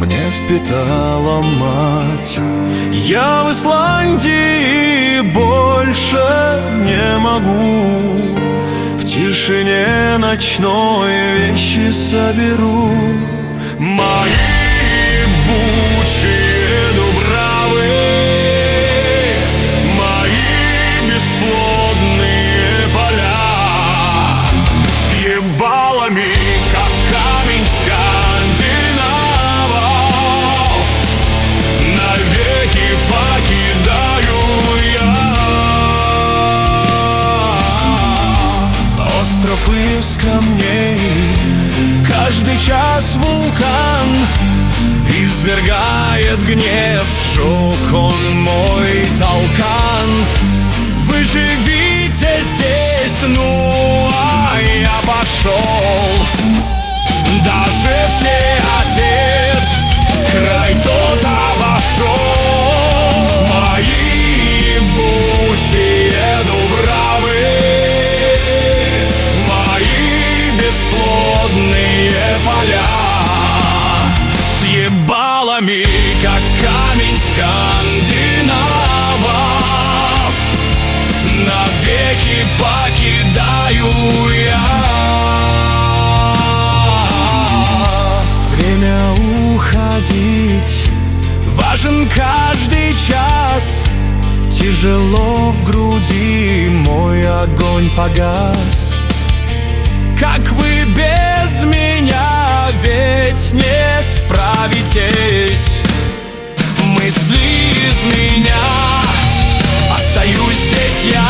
мне впитала мать. Я в Исландии больше не могу, в тишине ночной вещи соберу. Мои бучие дубравы, мои бесплодные поля, съебалами, как камень скандинавов, навеки покидаю я. Остров из камней, каждый час вулкан извергает гнев, сжег он мой толкан. Вы живите здесь, ну а я пошел. Даже всеотец край тот обошел. Мои бучие дубравы, мои бесплодные поля, съебалами, как камень скандинавов, навеки покидаю я. Время уходить, важен каждый час. Тяжело в груди, мой огонь погас. Как вы без меня, ведь не справитесь. Мысли из меня, остаюсь здесь я.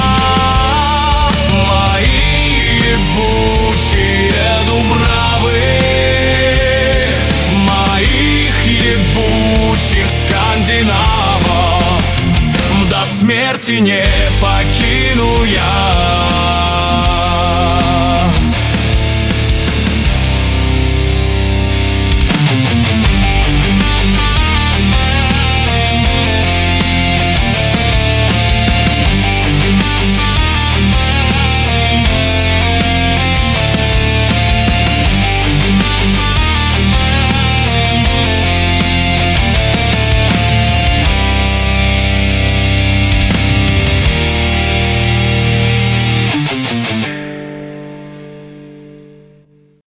Мои ебучие дубравы, моих ебучих скандинавов, до смерти не покину я.